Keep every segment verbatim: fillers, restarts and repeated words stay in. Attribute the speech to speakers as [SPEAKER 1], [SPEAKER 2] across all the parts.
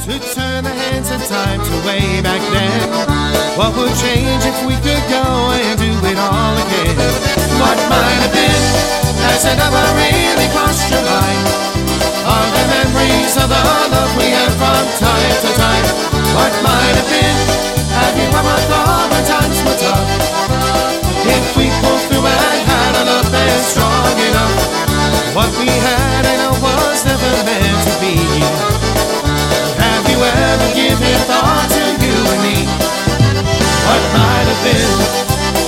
[SPEAKER 1] to turn the hands of time to way back then. What would change if we could go and do it all again? What might have been, has it ever really crossed your mind? Are the memories of the love we had from time to time? What might have been, have you ever thought when times were tough? If we pulled through and had a love that's strong enough, what we had I know was never meant to be. Have you ever given thought to you and me? What might have been?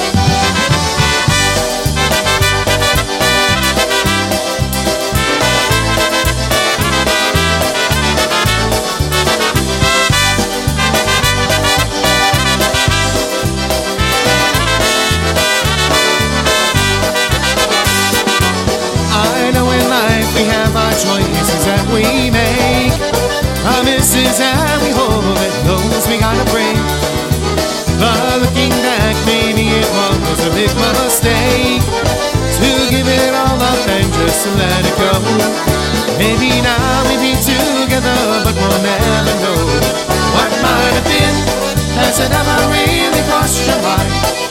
[SPEAKER 1] Choices that we make, promises that we hold, and those we gotta break. But looking back, maybe it was a big mistake to give it all up and just to let it go. Maybe now we'd be together, but we'll never know. What might have been, has it ever really crossed your mind?